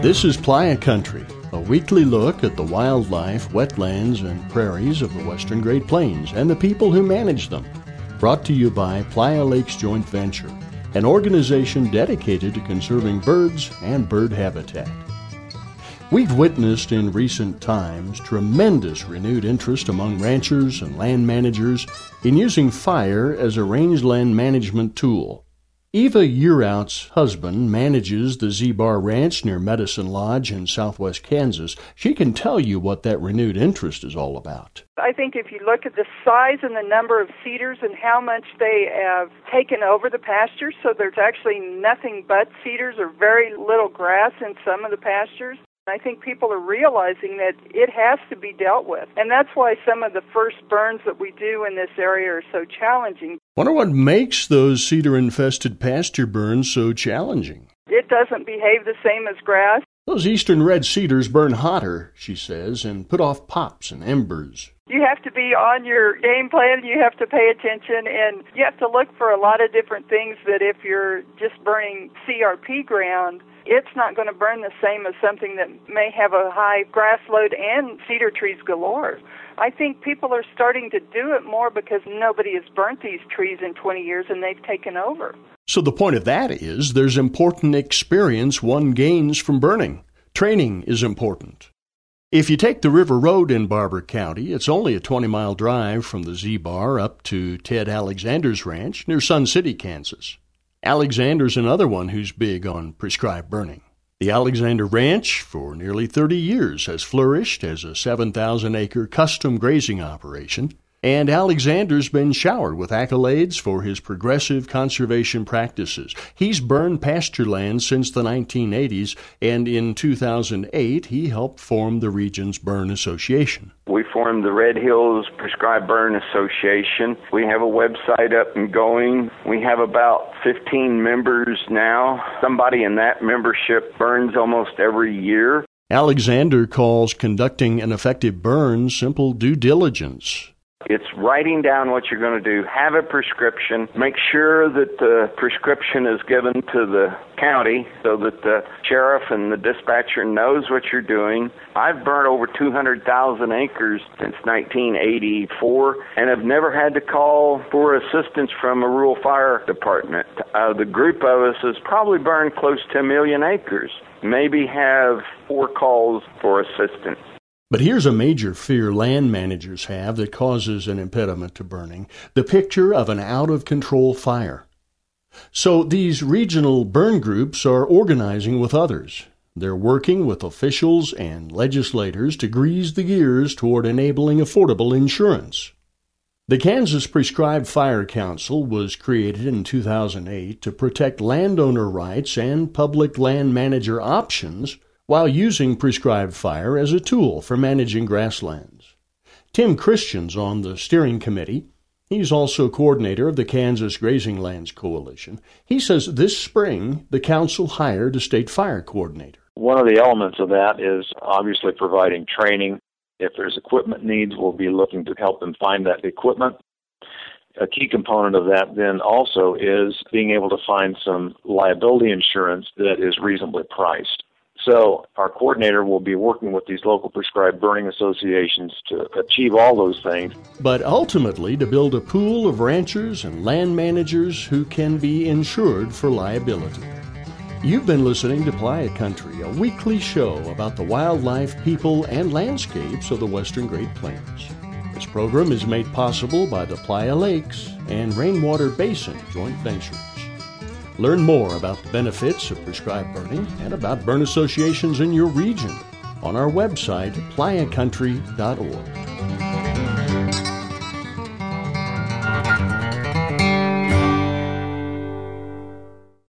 This is Playa Country, a weekly look at the wildlife, wetlands, and prairies of the western Great Plains and the people who manage them. Brought to you by Playa Lakes Joint Venture, an organization dedicated to conserving birds and bird habitat. We've witnessed in recent times tremendous renewed interest among ranchers and land managers in using fire as a rangeland management tool. Eva Yearout's husband manages the Z-Bar Ranch near Medicine Lodge in southwest Kansas. She can tell you what that renewed interest is all about. I think if you look at the size and the number of cedars and how much they have taken over the pastures, so there's actually nothing but cedars or very little grass in some of the pastures. I think people are realizing that it has to be dealt with. And that's why some of the first burns that we do in this area are so challenging. Wonder what makes those cedar-infested pasture burns so challenging? It doesn't behave the same as grass. Those eastern red cedars burn hotter, she says, and put off pops and embers. You have to be on your game plan, you have to pay attention, and you have to look for a lot of different things that if you're just burning CRP ground, it's not going to burn the same as something that may have a high grass load and cedar trees galore. I think people are starting to do it more because nobody has burnt these trees in 20 years and they've taken over. So the point of that is there's important experience one gains from burning. Training is important. If you take the River Road in Barber County, it's only a 20-mile drive from the Z-Bar up to Ted Alexander's ranch near Sun City, Kansas. Alexander's another one who's big on prescribed burning. The Alexander Ranch, for nearly 30 years, has flourished as a 7,000-acre custom grazing operation, and Alexander's been showered with accolades for his progressive conservation practices. He's burned pasture land since the 1980s, and in 2008, he helped form the region's Burn Association. We formed the Red Hills Prescribed Burn Association. We have a website up and going. We have about 15 members now. Somebody in that membership burns almost every year. Alexander calls conducting an effective burn simple due diligence. It's writing down what you're going to do, have a prescription, make sure that the prescription is given to the county so that the sheriff and the dispatcher knows what you're doing. I've burned over 200,000 acres since 1984 and have never had to call for assistance from a rural fire department. The group of us has probably burned close to 1 million acres, maybe have 4 calls for assistance. But here's a major fear land managers have that causes an impediment to burning, the picture of an out-of-control fire. So these regional burn groups are organizing with others. They're working with officials and legislators to grease the gears toward enabling affordable insurance. The Kansas Prescribed Fire Council was created in 2008 to protect landowner rights and public land manager options while using prescribed fire as a tool for managing grasslands. Tim Christian's on the steering committee. He's also coordinator of the Kansas Grazing Lands Coalition. He says this spring the council hired a state fire coordinator. One of the elements of that is obviously providing training. If there's equipment needs, we'll be looking to help them find that equipment. A key component of that then also is being able to find some liability insurance that is reasonably priced. So our coordinator will be working with these local prescribed burning associations to achieve all those things. But ultimately to build a pool of ranchers and land managers who can be insured for liability. You've been listening to Playa Country, a weekly show about the wildlife, people, and landscapes of the western Great Plains. This program is made possible by the Playa Lakes and Rainwater Basin Joint Ventures. Learn more about the benefits of prescribed burning and about burn associations in your region on our website, playacountry.org.